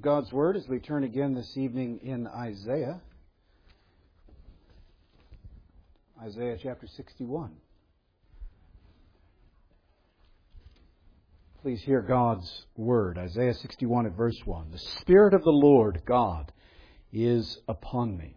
God's Word as we turn again this evening in Isaiah. Isaiah chapter 61. Please hear God's Word. Isaiah 61 at verse 1. The Spirit of the Lord God is upon me,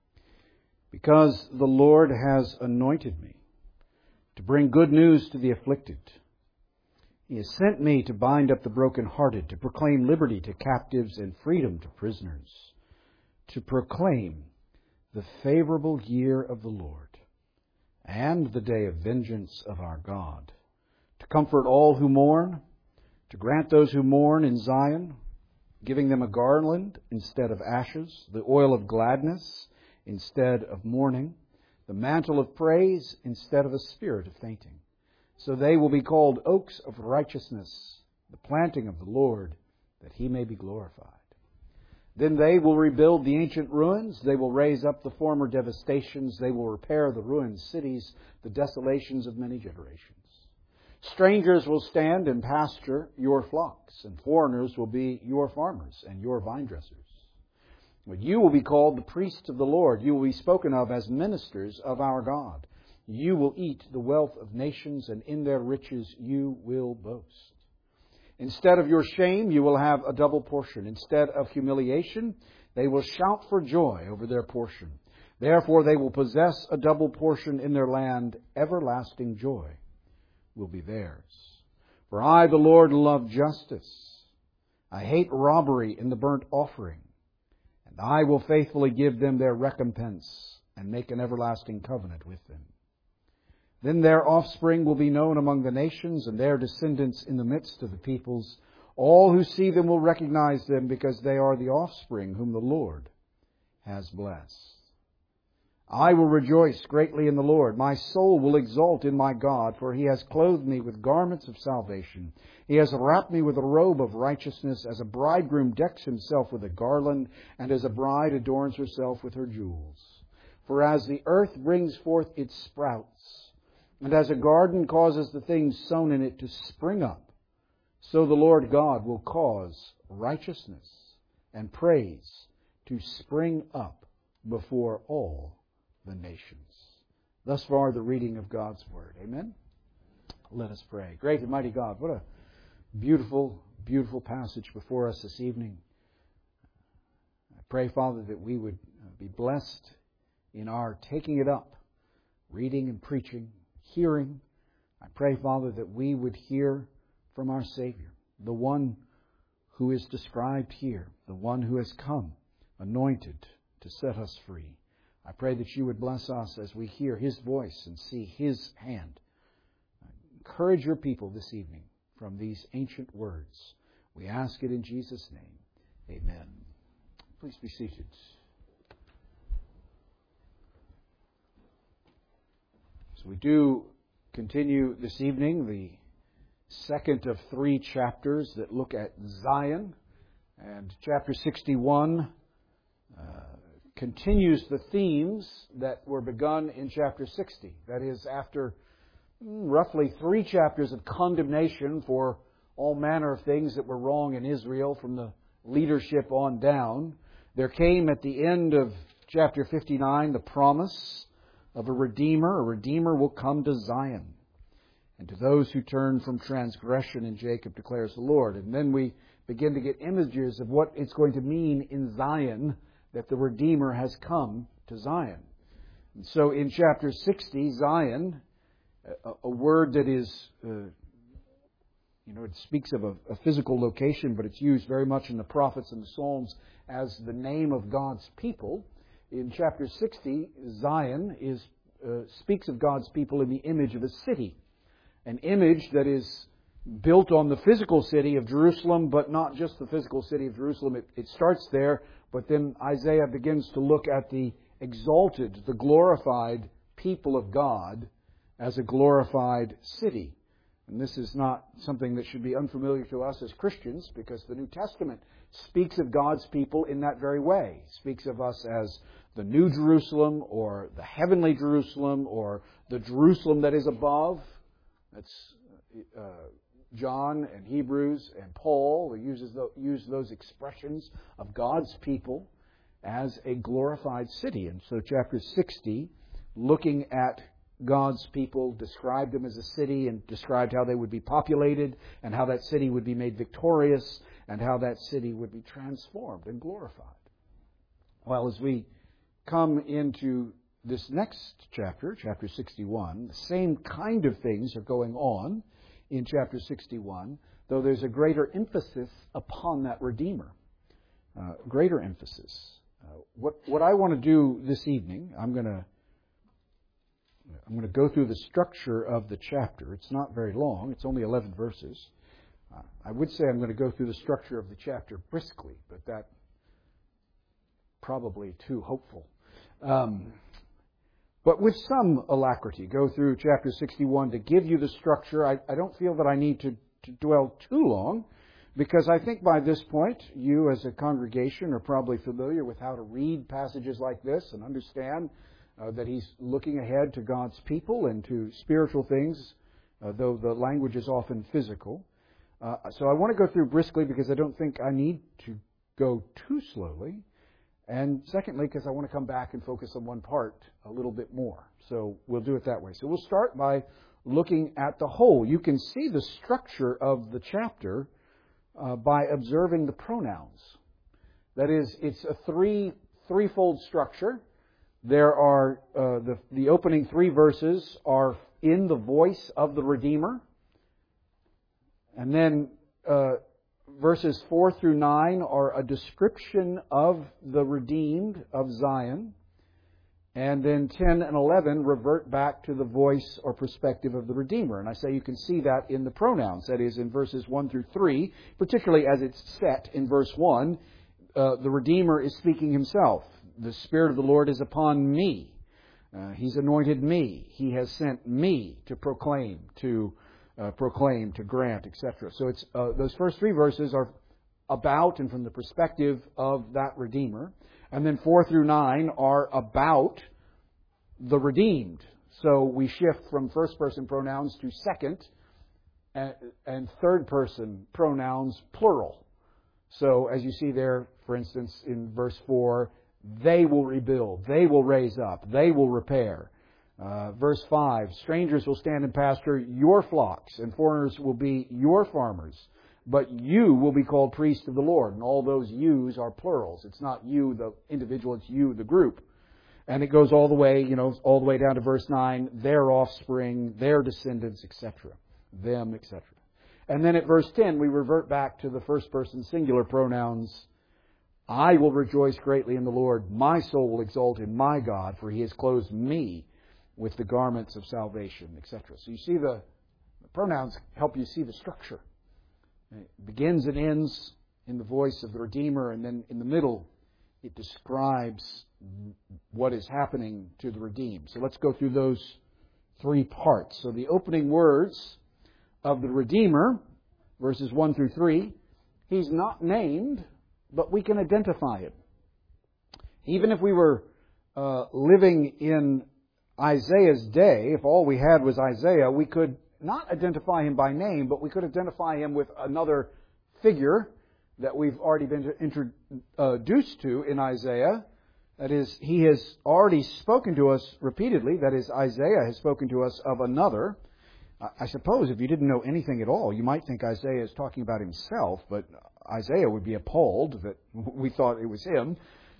because the Lord has anointed me to bring good news to the afflicted. He has sent me to bind up the brokenhearted, to proclaim liberty to captives and freedom to prisoners, to proclaim the favorable year of the Lord and the day of vengeance of our God, to comfort all who mourn, to grant those who mourn in Zion, giving them a garland instead of ashes, the oil of gladness instead of mourning, the mantle of praise instead of a spirit of fainting. So they will be called oaks of righteousness, the planting of the Lord, that He may be glorified. Then they will rebuild the ancient ruins. They will raise up the former devastations. They will repair the ruined cities, the desolations of many generations. Strangers will stand and pasture your flocks, and foreigners will be your farmers and your vine dressers. But you will be called the priests of the Lord. You will be spoken of as ministers of our God. You will eat the wealth of nations, and in their riches you will boast. Instead of your shame, you will have a double portion. Instead of humiliation, they will shout for joy over their portion. Therefore they will possess a double portion in their land. Everlasting joy will be theirs. For I, the Lord, love justice. I hate robbery in the burnt offering. And I will faithfully give them their recompense and make an everlasting covenant with them. Then their offspring will be known among the nations, and their descendants in the midst of the peoples. All who see them will recognize them, because they are the offspring whom the Lord has blessed. I will rejoice greatly in the Lord. My soul will exult in my God, for He has clothed me with garments of salvation. He has wrapped me with a robe of righteousness, as a bridegroom decks himself with a garland, and as a bride adorns herself with her jewels. For as the earth brings forth its sprouts, and as a garden causes the things sown in it to spring up, so the Lord God will cause righteousness and praise to spring up before all the nations. Thus far, the reading of God's Word. Amen? Let us pray. Great and mighty God, what a beautiful, beautiful passage before us this evening. I pray, Father, that we would be blessed in our taking it up, reading and preaching, hearing. I pray, Father, that we would hear from our Savior, the one who is described here, the one who has come anointed to set us free. I pray that you would bless us as we hear His voice and see His hand. Encourage your people this evening from these ancient words. We ask it in Jesus' name. Amen. Please be seated. So we do continue this evening the second of 3 chapters that look at Zion. And chapter 61 continues the themes that were begun in chapter 60. That is, after roughly 3 chapters of condemnation for all manner of things that were wrong in Israel from the leadership on down, there came at the end of chapter 59 the promise of a Redeemer. A Redeemer will come to Zion, and to those who turn from transgression in Jacob, declares the Lord. And then we begin to get images of what it's going to mean in Zion that the Redeemer has come to Zion. And so in chapter 60, Zion, a word that is, it speaks of a physical location, but it's used very much in the prophets and the Psalms as the name of God's people. In chapter 60, Zion speaks of God's people in the image of a city. An image that is built on the physical city of Jerusalem, but not just the physical city of Jerusalem. It starts there, but then Isaiah begins to look at the exalted, the glorified people of God as a glorified city. And this is not something that should be unfamiliar to us as Christians, because the New Testament speaks of God's people in that very way. It speaks of us as the New Jerusalem, or the heavenly Jerusalem, or the Jerusalem that is above. That's John and Hebrews and Paul use those expressions of God's people as a glorified city. And so chapter 60, looking at God's people, described them as a city and described how they would be populated and how that city would be made victorious and how that city would be transformed and glorified. Well, as we come into this next chapter, chapter 61, the same kind of things are going on in chapter 61, though there's a greater emphasis upon that Redeemer. Greater emphasis. What I want to do this evening, I'm going to go through the structure of the chapter. It's not very long. It's only 11 verses. I would say I'm going to go through the structure of the chapter briskly, but that probably too hopeful. But with some alacrity, go through chapter 61 to give you the structure. I don't feel that I need to dwell too long, because I think by this point, you as a congregation are probably familiar with how to read passages like this and understand that he's looking ahead to God's people and to spiritual things, though the language is often physical. So I want to go through briskly because I don't think I need to go too slowly. And secondly, because I want to come back and focus on one part a little bit more. So we'll do it that way. So we'll start by looking at the whole. You can see the structure of the chapter by observing the pronouns. That is, it's a threefold structure. There are the opening 3 verses are in the voice of the Redeemer. And then verses 4 through 9 are a description of the redeemed of Zion. And then 10 and 11 revert back to the voice or perspective of the Redeemer. And I say you can see that in the pronouns. That is, in verses 1 through 3, particularly as it's set in verse 1, the Redeemer is speaking himself. The Spirit of the Lord is upon me. He's anointed me. He has sent me to proclaim, to grant, etc. So it's those first 3 verses are about and from the perspective of that Redeemer. And then 4 through 9 are about the redeemed. So we shift from first-person pronouns to second and third-person pronouns, plural. So as you see there, for instance, in verse 4, they will rebuild, they will raise up, they will repair. Verse 5, strangers will stand and pasture your flocks, and foreigners will be your farmers. But you will be called priests of the Lord. And all those yous are plurals. It's not you, the individual, it's you, the group. And it goes all the way, all the way down to verse 9, their offspring, their descendants, etc. Them, etc. And then at verse 10, we revert back to the first person singular pronouns. I will rejoice greatly in the Lord. My soul will exult in my God, for he has clothed me with the garments of salvation, etc. So you see the pronouns help you see the structure. It begins and ends in the voice of the Redeemer, and then in the middle it describes what is happening to the redeemed. So let's go through those 3 parts. So the opening words of the Redeemer, verses 1 through 3, he's not named, but we can identify him. Even if we were living in Isaiah's day, if all we had was Isaiah, we could not identify him by name, but we could identify him with another figure that we've already been introduced to in Isaiah. That is, he has already spoken to us repeatedly. That is, Isaiah has spoken to us of another. I suppose if you didn't know anything at all, you might think Isaiah is talking about himself, but Isaiah would be appalled that we thought it was him.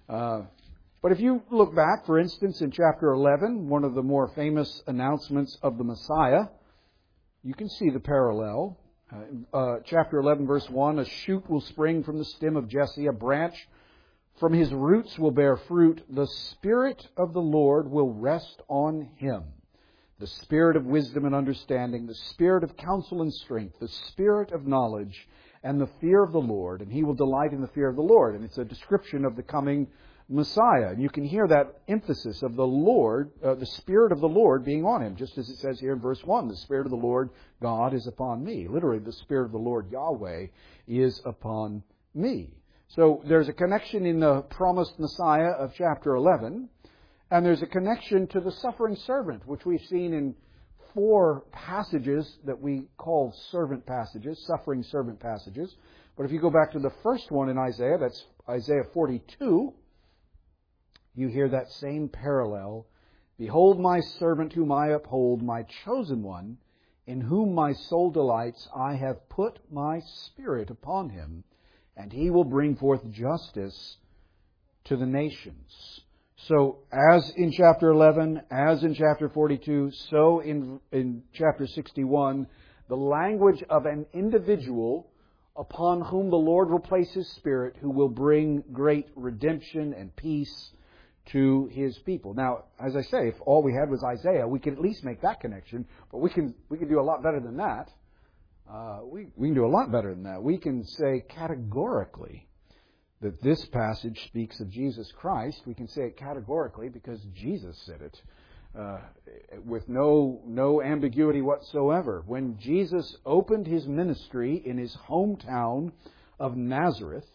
But if you look back, for instance, in chapter 11, one of the more famous announcements of the Messiah, you can see the parallel. Chapter 11, verse 1, a shoot will spring from the stem of Jesse, a branch from his roots will bear fruit. The Spirit of the Lord will rest on him. The Spirit of wisdom and understanding, the Spirit of counsel and strength, the Spirit of knowledge and the fear of the Lord. And he will delight in the fear of the Lord. And it's a description of the coming Messiah. And you can hear that emphasis of the Lord, the Spirit of the Lord being on him, just as it says here in verse 1, the Spirit of the Lord God is upon me. Literally, the Spirit of the Lord Yahweh is upon me. So there's a connection in the promised Messiah of chapter 11, and there's a connection to the suffering servant, which we've seen in 4 passages that we call servant passages, suffering servant passages. But if you go back to the first one in Isaiah, that's Isaiah 42, you hear that same parallel. Behold my servant whom I uphold, my chosen one, in whom my soul delights. I have put my Spirit upon him, and he will bring forth justice to the nations. So as in chapter 11, as in chapter 42, so in chapter 61, the language of an individual upon whom the Lord will place His Spirit, who will bring great redemption and peace to His people. Now, as I say, if all we had was Isaiah, we could at least make that connection, but we can do a lot better than that. We can do a lot better than that. We can say categorically that this passage speaks of Jesus Christ. We can say it categorically because Jesus said it with no ambiguity whatsoever. When Jesus opened His ministry in His hometown of Nazareth,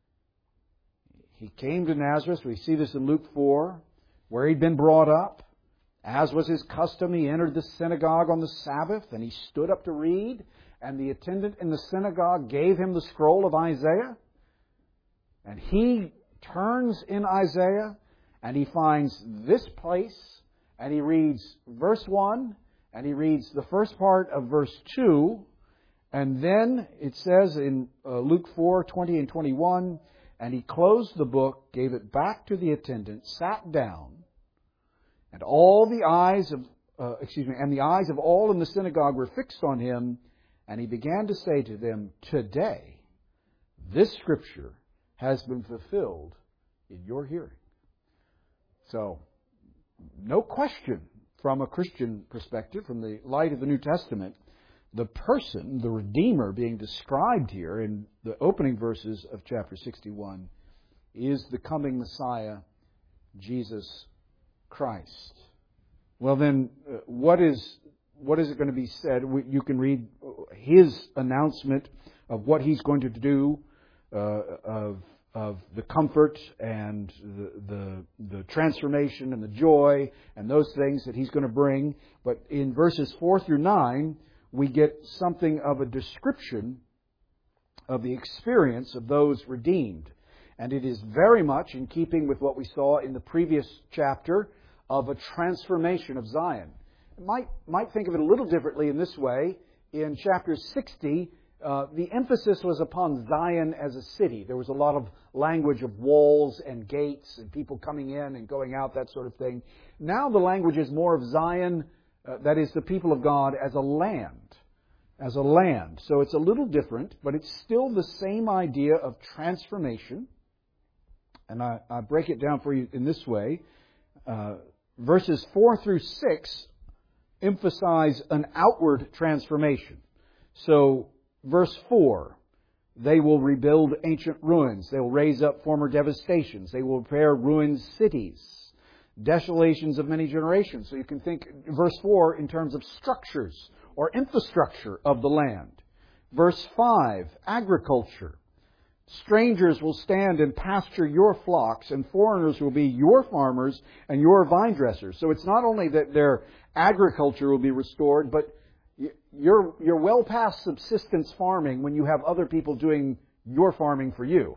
He came to Nazareth. We see this in Luke 4, where He'd been brought up. As was His custom, He entered the synagogue on the Sabbath, and He stood up to read, and the attendant in the synagogue gave Him the scroll of Isaiah. And He turns in Isaiah, and He finds this place, and He reads verse 1, and He reads the first part of verse 2, and then it says in Luke 4, 20 and 21, and He closed the book, gave it back to the attendant, sat down, and all the eyes of the eyes of all in the synagogue were fixed on Him, and He began to say to them, today, this Scripture has been fulfilled in your hearing. So, no question from a Christian perspective, from the light of the New Testament, the person, the Redeemer being described here in the opening verses of chapter 61 is the coming Messiah, Jesus Christ. Well then, what is it going to be said? You can read His announcement of what He's going to do, of the comfort and the transformation and the joy and those things that He's going to bring. But in verses 4 through 9, we get something of a description of the experience of those redeemed. And it is very much in keeping with what we saw in the previous chapter of a transformation of Zion. You might think of it a little differently in this way. In chapter 60, the emphasis was upon Zion as a city. There was a lot of language of walls and gates and people coming in and going out, that sort of thing. Now the language is more of Zion, that is the people of God, as a land. As a land. So it's a little different, but it's still the same idea of transformation. And I break it down for you in this way. Verses 4 through 6 emphasize an outward transformation. So, verse 4, they will rebuild ancient ruins. They will raise up former devastations. They will repair ruined cities. Desolations of many generations. So you can think, verse 4, in terms of structures or infrastructure of the land. Verse 5, agriculture. Strangers will stand and pasture your flocks, and foreigners will be your farmers and your vine dressers. So it's not only that their agriculture will be restored, but you're well past subsistence farming when you have other people doing your farming for you.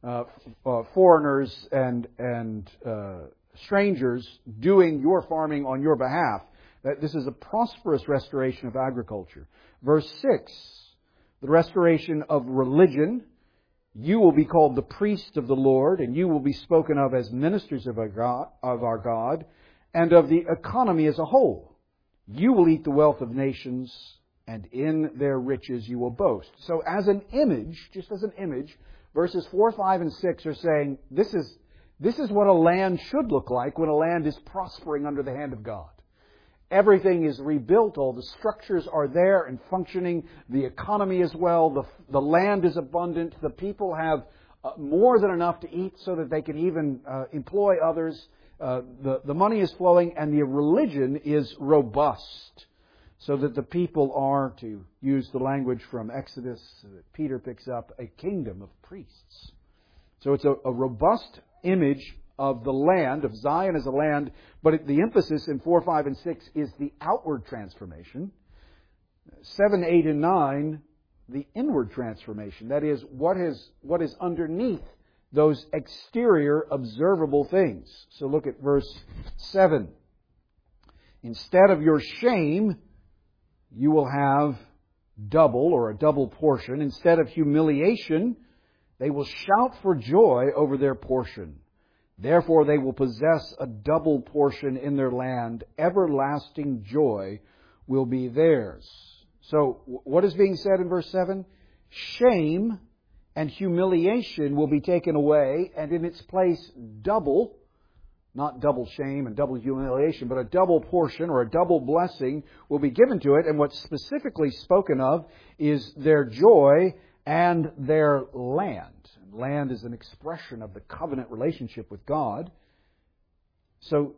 Foreigners and strangers doing your farming on your behalf. This is a prosperous restoration of agriculture. Verse 6, the restoration of religion. You will be called the priest of the Lord, and you will be spoken of as ministers of our God, and of the economy as a whole. You will eat the wealth of nations, and in their riches you will boast. So as an image, just as an image, verses 4, 5, and 6 are saying this is what a land should look like when a land is prospering under the hand of God. Everything is rebuilt. All the structures are there and functioning. The economy as well. The land is abundant. The people have more than enough to eat so that they can even employ others. The money is flowing, and the religion is robust, so that the people are, to use the language from Exodus that Peter picks up, a kingdom of priests. So it's a robust image of the land, of Zion as a land, but the emphasis in 4, 5, and 6 is the outward transformation. 7, 8, and 9, the inward transformation. That is, what is underneath those exterior observable things. So look at verse 7. Instead of your shame, you will have double or a double portion. Instead of humiliation, they will shout for joy over their portion. Therefore they will possess a double portion in their land. Everlasting joy will be theirs. So what is being said in verse 7? Shame and humiliation will be taken away, and in its place double, not double shame and double humiliation, but a double portion or a double blessing will be given to it. And what's specifically spoken of is their joy and their land. Land is an expression of the covenant relationship with God. So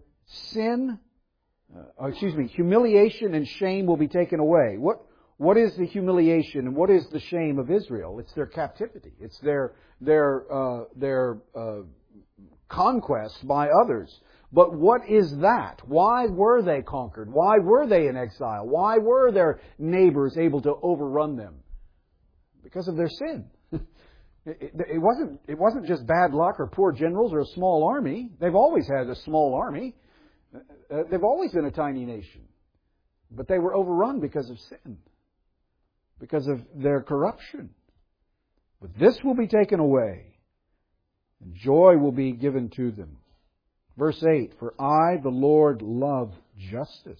humiliation and shame will be taken away. What is the humiliation and what is the shame of Israel? It's their captivity. It's their conquest by others. But what is that? Why were they conquered? Why were they in exile? Why were their neighbors able to overrun them? Because of their sin. It wasn't just bad luck or poor generals or a small army. They've always had a small army. They've always been a tiny nation. But they were overrun because of sin, because of their corruption. But this will be taken away, and joy will be given to them. Verse 8, for I, the Lord, love justice.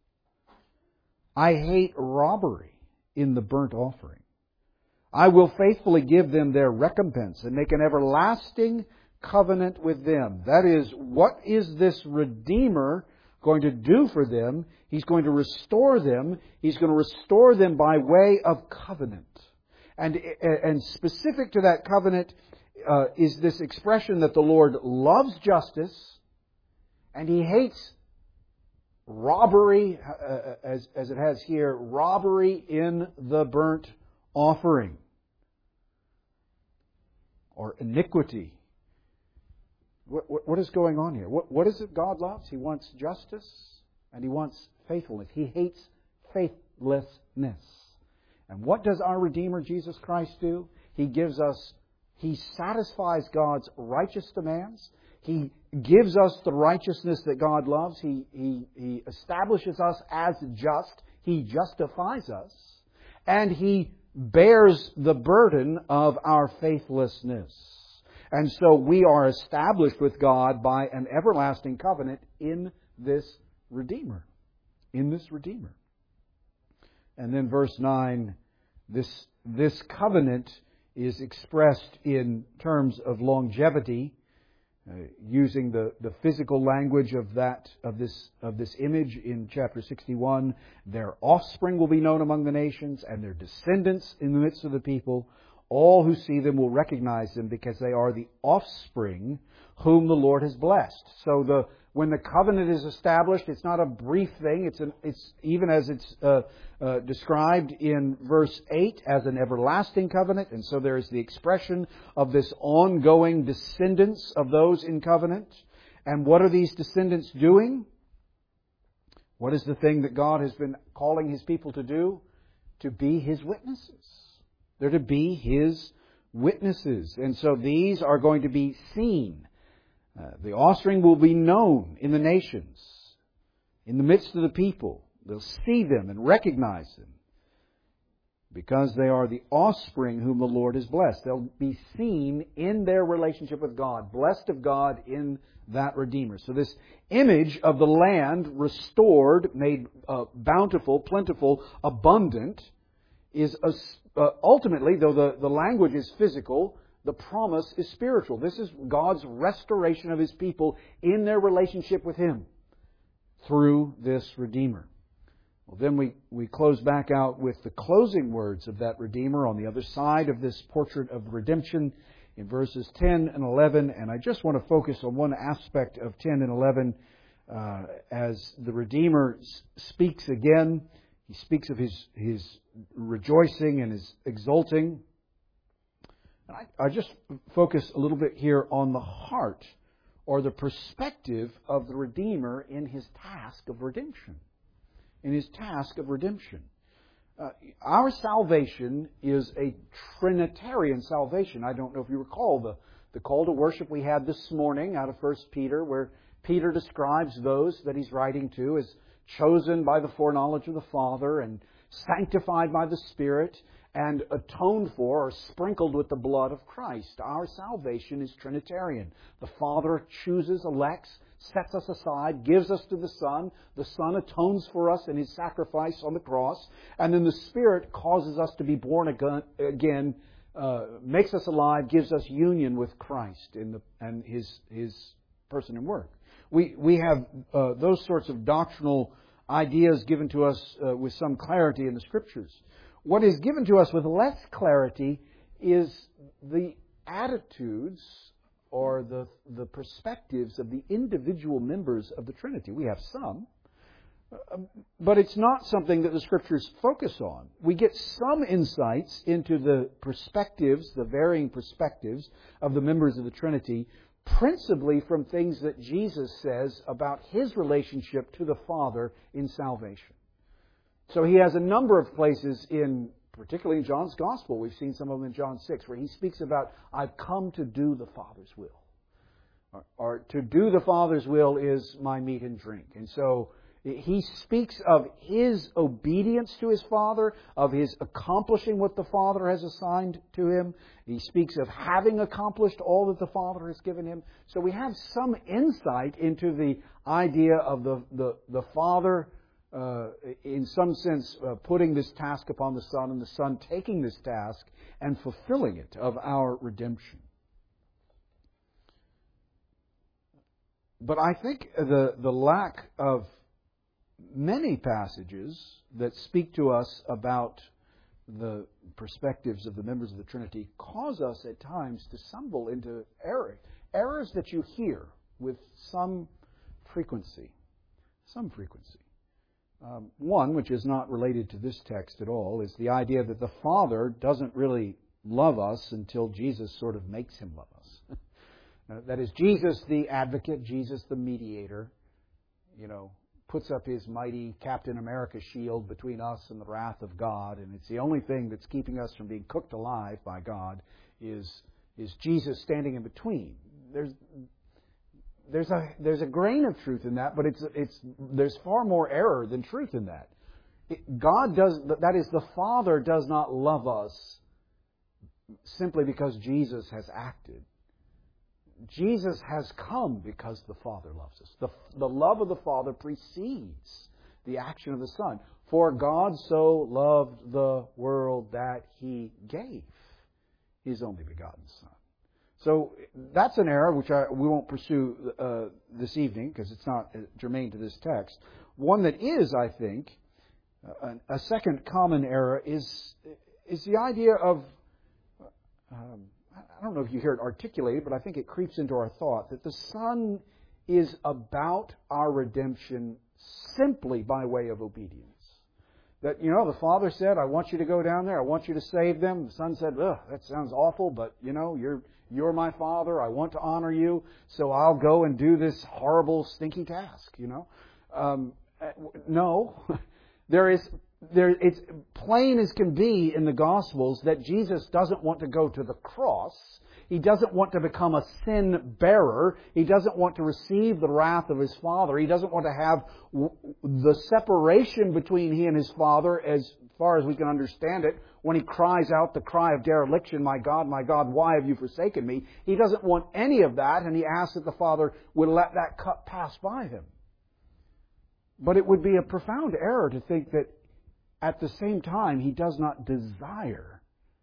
I hate robbery in the burnt offering. I will faithfully give them their recompense and make an everlasting covenant with them. That is, what is this Redeemer going to do for them? He's going to restore them. He's going to restore them by way of covenant. And specific to that covenant is this expression that the Lord loves justice and He hates robbery, as it has here, robbery in the burnt offering or iniquity. What is going on here? What is it God loves? He wants justice and He wants faithfulness. He hates faithlessness. And what does our Redeemer Jesus Christ do? He satisfies God's righteous demands. He gives us the righteousness that God loves. He establishes us as just. He justifies us. And He bears the burden of our faithlessness. And so we are established with God by an everlasting covenant in this Redeemer. In this Redeemer. And then verse 9, this covenant is expressed in terms of longevity, using the physical language of this image in chapter 61. Their offspring will be known among the nations, and their descendants in the midst of the people. All who see them will recognize them because they are the offspring whom the Lord has blessed. So when the covenant is established, it's not a brief thing. It's even as it's described in verse 8 as an everlasting covenant. And so there is the expression of this ongoing descendants of those in covenant. And what are these descendants doing? What is the thing that God has been calling His people to do? To be His witnesses. They're to be His witnesses. And so these are going to be seen. The offspring will be known in the nations, in the midst of the people. They'll see them and recognize them because they are the offspring whom the Lord has blessed. They'll be seen in their relationship with God, blessed of God in that Redeemer. So this image of the land restored, made bountiful, plentiful, abundant, is ultimately, though the language is physical, the promise is spiritual. This is God's restoration of His people in their relationship with Him through this Redeemer. Well, then we close back out with the closing words of that Redeemer on the other side of this portrait of redemption in verses 10 and 11. And I just want to focus on one aspect of 10 and 11 as the Redeemer speaks again. He speaks of his rejoicing and His exulting. I just focus a little bit here on the heart or the perspective of the Redeemer in His task of redemption. In His task of redemption. Our salvation is a Trinitarian salvation. I don't know if you recall the call to worship we had this morning out of 1 Peter, where Peter describes those that he's writing to as chosen by the foreknowledge of the Father and sanctified by the Spirit and atoned for or sprinkled with the blood of Christ. Our salvation is Trinitarian. The Father chooses, elects, sets us aside, gives us to the Son. The Son atones for us in His sacrifice on the cross. And then the Spirit causes us to be born again, makes us alive, gives us union with Christ and His person and work. We have those sorts of doctrinal ideas given to us with some clarity in the Scriptures. What is given to us with less clarity is the attitudes or the perspectives of the individual members of the Trinity. We have some, but it's not something that the Scriptures focus on. We get some insights into the perspectives, the varying perspectives of the members of the Trinity, principally from things that Jesus says about His relationship to the Father in salvation. So He has a number of places particularly in John's Gospel, we've seen some of them in John 6, where He speaks about, I've come to do the Father's will. Or to do the Father's will is my meat and drink. And so He speaks of His obedience to His Father, of His accomplishing what the Father has assigned to Him. He speaks of having accomplished all that the Father has given Him. So we have some insight into the idea of the Father, in some sense, putting this task upon the Son, and the Son taking this task and fulfilling it of our redemption. But I think the lack of many passages that speak to us about the perspectives of the members of the Trinity cause us at times to stumble into errors that you hear with some frequency. One, which is not related to this text at all, is the idea that the Father doesn't really love us until Jesus sort of makes Him love us. That is, Jesus the advocate, Jesus the mediator, puts up His mighty Captain America shield between us and the wrath of God, and it's the only thing that's keeping us from being cooked alive by God is Jesus standing in between. There's a grain of truth in that, but there's far more error than truth in that. The Father does not love us simply because Jesus has acted. Jesus has come because the Father loves us. The love of the Father precedes the action of the Son. For God so loved the world that He gave His only begotten Son. So that's an error which we won't pursue this evening because it's not germane to this text. One that is, I think, a second common error is the idea of, I don't know if you hear it articulated, but I think it creeps into our thought, that the Son is about our redemption simply by way of obedience. That, the Father said, I want you to go down there, I want you to save them. The Son said, that sounds awful, but, you're my Father, I want to honor you, so I'll go and do this horrible, stinky task, No. It's plain as can be in the Gospels that Jesus doesn't want to go to the cross. He doesn't want to become a sin bearer. He doesn't want to receive the wrath of His Father. He doesn't want to have the separation between He and His Father, as far as we can understand it, when He cries out the cry of dereliction, my God, why have you forsaken me? He doesn't want any of that, and He asks that the Father would let that cup pass by Him. But it would be a profound error to think that at the same time He does not desire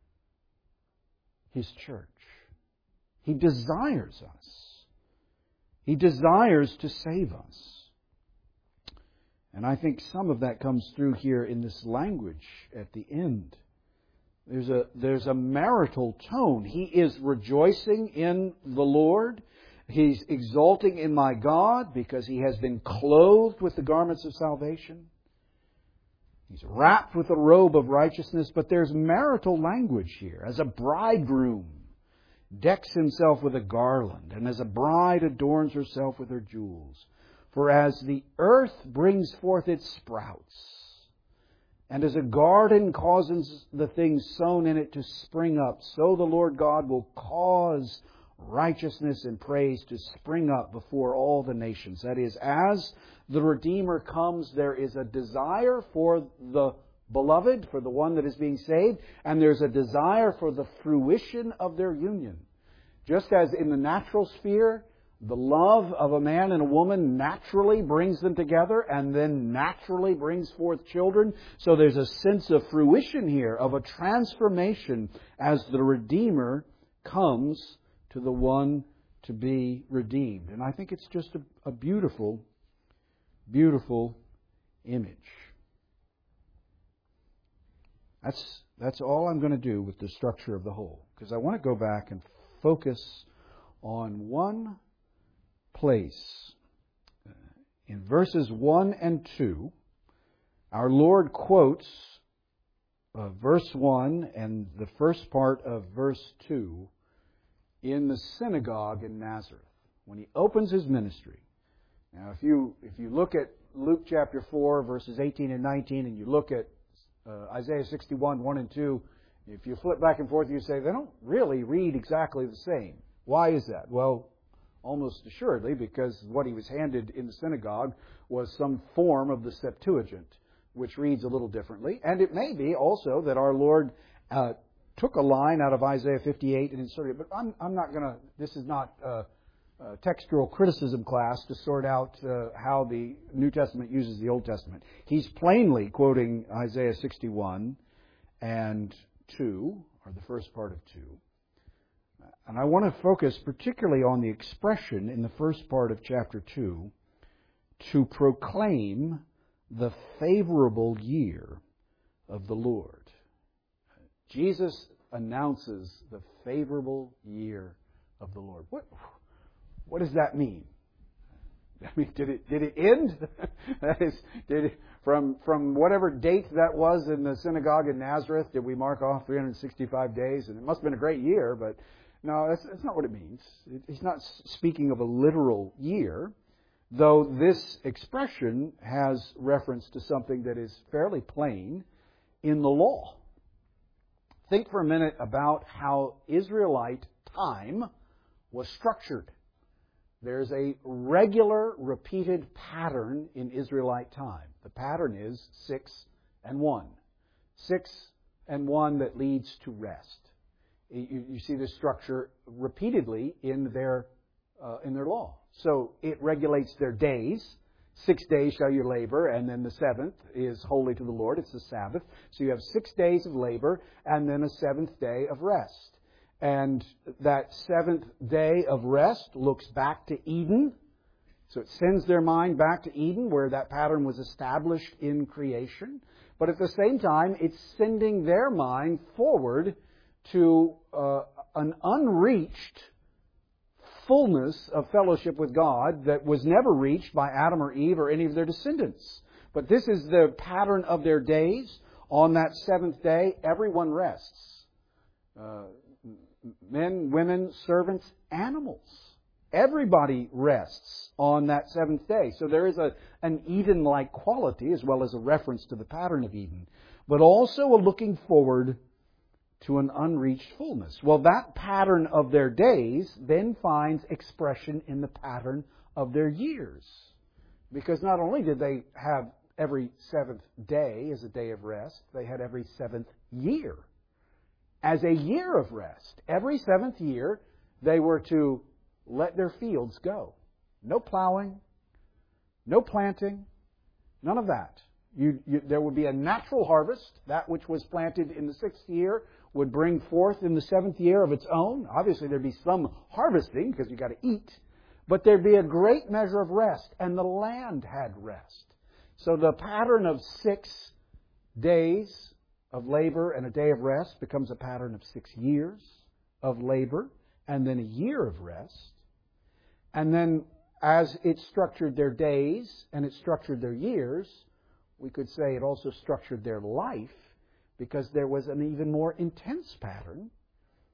His church. He desires us. He desires to save us. And I think some of that comes through here in this language at the end. There's a marital tone. He is rejoicing in the Lord. He's exulting in my God because he has been clothed with the garments of salvation. He's wrapped with a robe of righteousness, but there's marital language here. As a bridegroom decks himself with a garland, and as a bride adorns herself with her jewels. For as the earth brings forth its sprouts, and as a garden causes the things sown in it to spring up, so the Lord God will cause righteousness and praise to spring up before all the nations. That is, as the Redeemer comes, there is a desire for the beloved, for the one that is being saved, and there's a desire for the fruition of their union. Just as in the natural sphere, the love of a man and a woman naturally brings them together and then naturally brings forth children, so there's a sense of fruition here, of a transformation as the Redeemer comes to the one to be redeemed. And I think it's just a beautiful, beautiful image. That's all I'm going to do with the structure of the whole, because I want to go back and focus on one place. In verses 1 and 2, our Lord quotes verse 1 and the first part of verse 2 in the synagogue in Nazareth, when He opens His ministry. Now, if you look at Luke chapter 4, verses 18 and 19, and you look at Isaiah 61, 1 and 2, if you flip back and forth, you say, they don't really read exactly the same. Why is that? Well, almost assuredly, because what he was handed in the synagogue was some form of the Septuagint, which reads a little differently. And it may be also that our Lord took a line out of Isaiah 58 and inserted it. But I'm not going to, this is not textual criticism class to sort out how the New Testament uses the Old Testament. He's plainly quoting Isaiah 61 and 2, or the first part of 2. And I want to focus particularly on the expression in the first part of chapter 2, to proclaim the favorable year of the Lord. Jesus announces the favorable year of the Lord. What does that mean? I mean, did it end? That is, from whatever date that was in the synagogue in Nazareth, did we mark off 365 days? And it must have been a great year, but no, that's not what it means. He's not speaking of a literal year, though this expression has reference to something that is fairly plain in the law. Think for a minute about how Israelite time was structured. There's a regular, repeated pattern in Israelite time. The pattern is 6 and 1. 6 and 1 that leads to rest. You see this structure repeatedly in their law. So it regulates their days. 6 days shall you labor, and then the 7th is holy to the Lord. It's the Sabbath. So you have 6 days of labor, and then a 7th day of rest. And that 7th day of rest looks back to Eden. So it sends their mind back to Eden, where that pattern was established in creation. But at the same time, it's sending their mind forward to an unreached fullness of fellowship with God that was never reached by Adam or Eve or any of their descendants. But this is the pattern of their days. On that 7th day, everyone rests. Men, women, servants, animals. Everybody rests on that 7th day. So there is an Eden-like quality, as well as a reference to the pattern of Eden, but also a looking forward to an unreached fullness. Well, that pattern of their days then finds expression in the pattern of their years. Because not only did they have every 7th day as a day of rest, they had every 7th year as a year of rest. Every 7th year, they were to let their fields go. No plowing, no planting, none of that. There would be a natural harvest. That which was planted in the 6th year would bring forth in the 7th year of its own. Obviously, there'd be some harvesting because you've got to eat. But there'd be a great measure of rest, and the land had rest. So the pattern of 6 days of labor and a day of rest becomes a pattern of 6 years of labor and then a year of rest. And then as it structured their days and it structured their years, we could say it also structured their life, because there was an even more intense pattern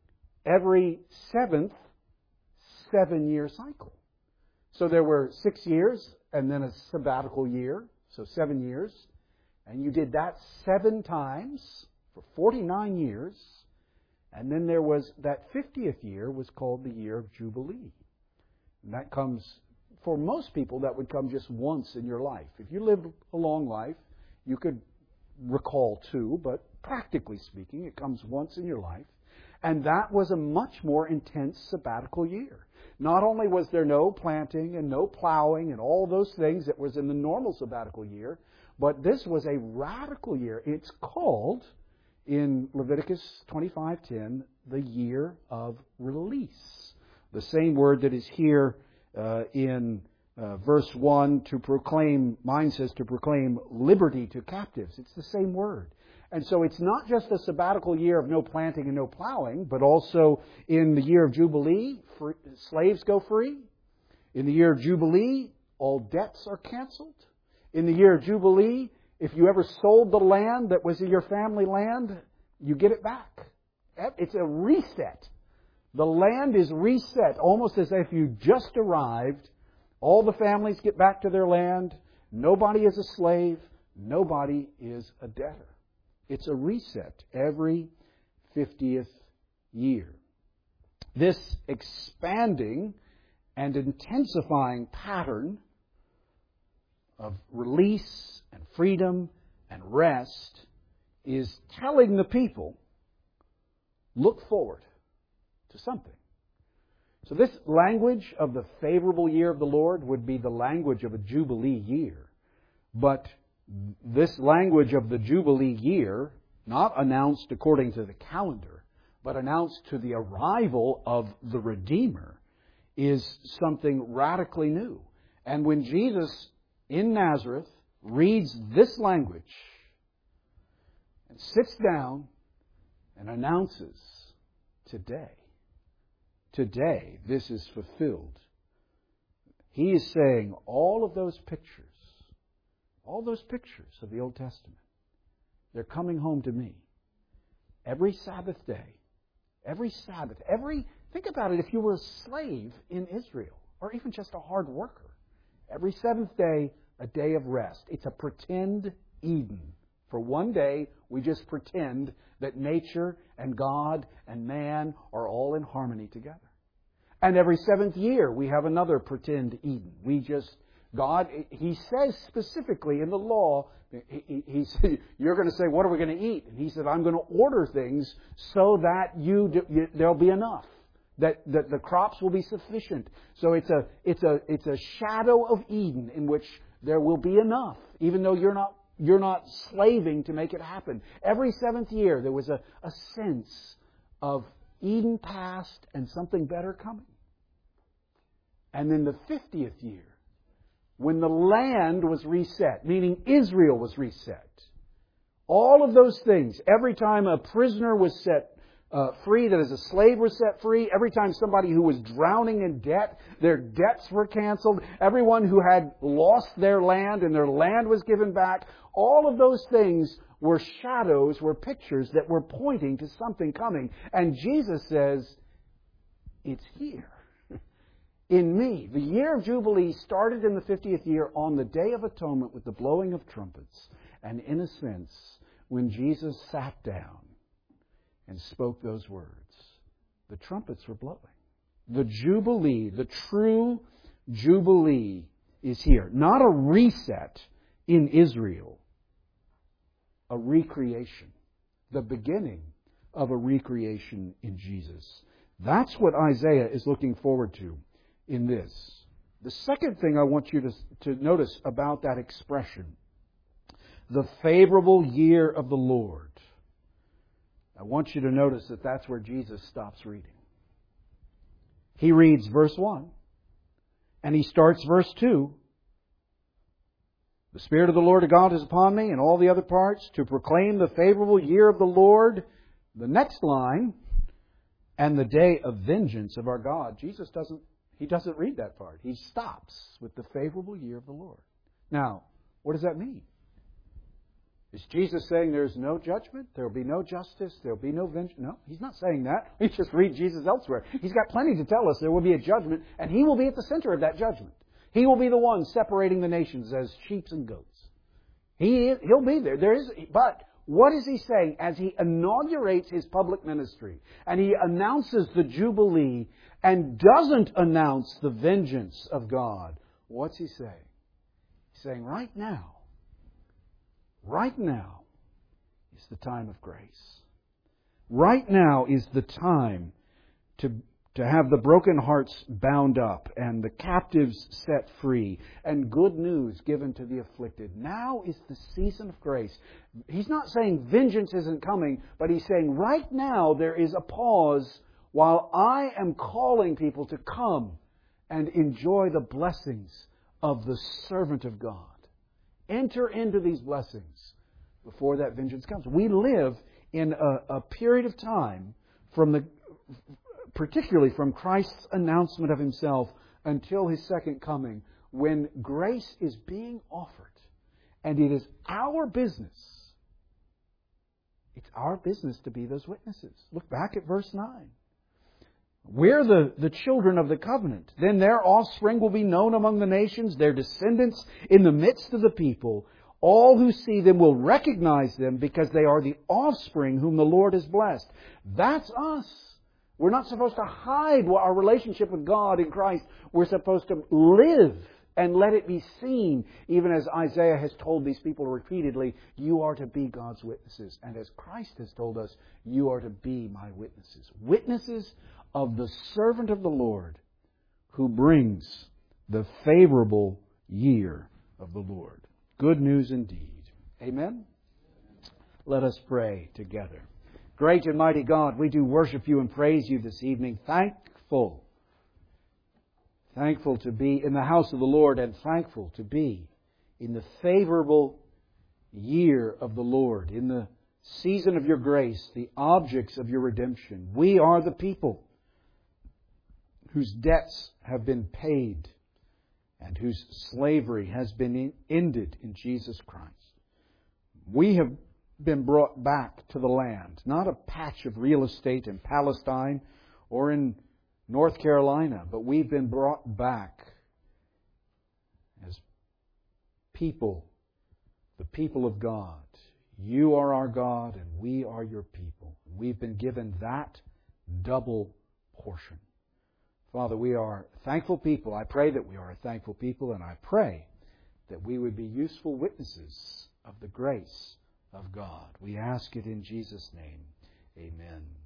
every seventh 7-year cycle. So there were 6 years and then a sabbatical year, so 7 years. And you did that 7 times for 49 years. And then there was that 50th year was called the year of Jubilee. And that comes, for most people, that would come just once in your life. If you lived a long life, you could recall 2, but practically speaking, it comes once in your life. And that was a much more intense sabbatical year. Not only was there no planting and no plowing and all those things that was in the normal sabbatical year, but this was a radical year. It's called, in Leviticus 25:10, the year of release. The same word that is here in verse 1 to proclaim, mine says to proclaim liberty to captives. It's the same word. And so it's not just a sabbatical year of no planting and no plowing, but also in the year of Jubilee, slaves go free. In the year of Jubilee, all debts are canceled. In the year of Jubilee, if you ever sold the land that was your family land, you get it back. It's a reset. The land is reset, almost as if you just arrived. All the families get back to their land. Nobody is a slave. Nobody is a debtor. It's a reset every 50th year. This expanding and intensifying pattern of release and freedom and rest is telling the people, look forward to something. So this language of the favorable year of the Lord would be the language of a Jubilee year. But this language of the Jubilee year, not announced according to the calendar, but announced to the arrival of the Redeemer, is something radically new. And when Jesus in Nazareth reads this language and sits down and announces, today this is fulfilled, he is saying all of those pictures of the Old Testament, they're coming home to me. Every Sabbath day, think about it, if you were a slave in Israel, or even just a hard worker, every seventh day, a day of rest. It's a pretend Eden. For one day, we just pretend that nature and God and man are all in harmony together. And every 7th year, we have another pretend Eden. God, He says specifically in the law, He said, you're going to say, what are we going to eat? And He said, I'm going to order things so that there'll be enough, that the crops will be sufficient. So it's a shadow of Eden in which there will be enough, even though you're not slaving to make it happen. Every 7th year, there was a sense of Eden past and something better coming. And then the 50th year, when the land was reset, meaning Israel was reset, all of those things, every time a prisoner was set free, that is, a slave was set free, every time somebody who was drowning in debt, their debts were canceled, everyone who had lost their land and their land was given back, all of those things were shadows, were pictures that were pointing to something coming. And Jesus says, it's here. In me. The year of Jubilee started in the 50th year on the Day of Atonement with the blowing of trumpets. And in a sense, when Jesus sat down and spoke those words, the trumpets were blowing. The Jubilee, the true Jubilee is here. Not a reset in Israel, a recreation. The beginning of a recreation in Jesus. That's what Isaiah is looking forward to in this. The second thing I want you to notice about that expression, the favorable year of the Lord. I want you to notice that that's where Jesus stops reading. He reads verse 1, and he starts verse 2. The Spirit of the Lord God is upon me, and all the other parts, to proclaim the favorable year of the Lord. The next line, and the day of vengeance of our God. Jesus doesn't read that part. He stops with the favorable year of the Lord. Now, what does that mean? Is Jesus saying there's no judgment? There will be no justice? There will be no vengeance? No, He's not saying that. We just read Jesus elsewhere. He's got plenty to tell us there will be a judgment, and He will be at the center of that judgment. He will be the one separating the nations as sheep and goats. He'll be there. But what is He saying as He inaugurates His public ministry and He announces the Jubilee and doesn't announce the vengeance of God? What's He saying? He's saying right now is the time of grace. Right now is the time to have the broken hearts bound up and the captives set free and good news given to the afflicted. Now is the season of grace. He's not saying vengeance isn't coming, but He's saying right now there is a pause while I am calling people to come and enjoy the blessings of the servant of God. Enter into these blessings before that vengeance comes. We live in a period of time particularly from Christ's announcement of Himself until His second coming, when grace is being offered. And it is our business. It's our business to be those witnesses. Look back at verse 9. We're the children of the covenant. Then their offspring will be known among the nations, their descendants in the midst of the people. All who see them will recognize them because they are the offspring whom the Lord has blessed. That's us. We're not supposed to hide our relationship with God in Christ. We're supposed to live and let it be seen. Even as Isaiah has told these people repeatedly, you are to be God's witnesses. And as Christ has told us, you are to be my witnesses. Witnesses of the servant of the Lord who brings the favorable year of the Lord. Good news indeed. Amen? Let us pray together. Great and mighty God, we do worship You and praise You this evening. Thankful to be in the house of the Lord and thankful to be in the favorable year of the Lord, in the season of Your grace, the objects of Your redemption. We are the people whose debts have been paid and whose slavery has been ended in Jesus Christ. We have been brought back to the land, not a patch of real estate in Palestine or in North Carolina, but we've been brought back as people, the people of God. You are our God and we are Your people. We've been given that double portion. Father, we are thankful people. I pray that we are a thankful people, and I pray that we would be useful witnesses of the grace of God. We ask it in Jesus' name. Amen.